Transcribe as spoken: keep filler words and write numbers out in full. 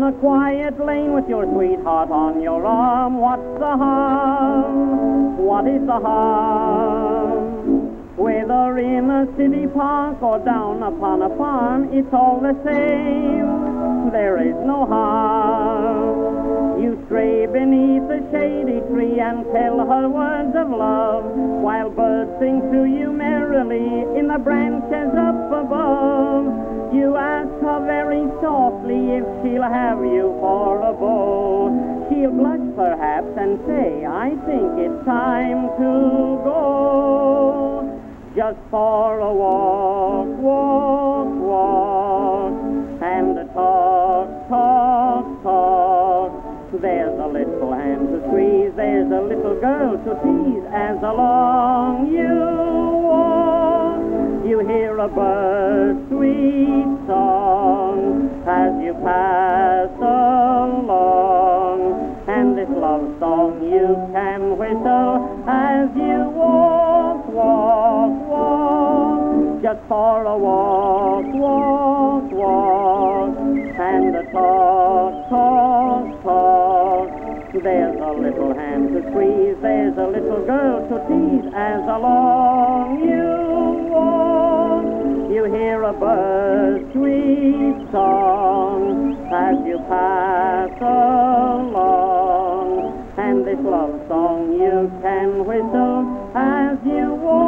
a quiet lane with your sweetheart on your arm. What's the harm? What is the harm? Whether in a city park or down upon a farm, it's all the same. There is no harm. You stray beneath a shady tree and tell her words of love, while birds sing to you merrily in the branches up above. You ask her very softly if she'll have you for a beau. She'll blush perhaps and say, I think it's time to go. Just for a walk, walk, walk, and a talk, talk, talk. There's a little hand to squeeze, there's a little girl to tease, as along you walk. You hear a bird's sweet song as you pass along, and this love song you can whistle as you walk, walk, walk. Just for a walk, walk, walk, and a talk, talk, talk. There's a little hand to squeeze, there's a little girl to tease, as along you walk. You hear a bird's sweet song as you pass along, and this love song you can whistle as you walk.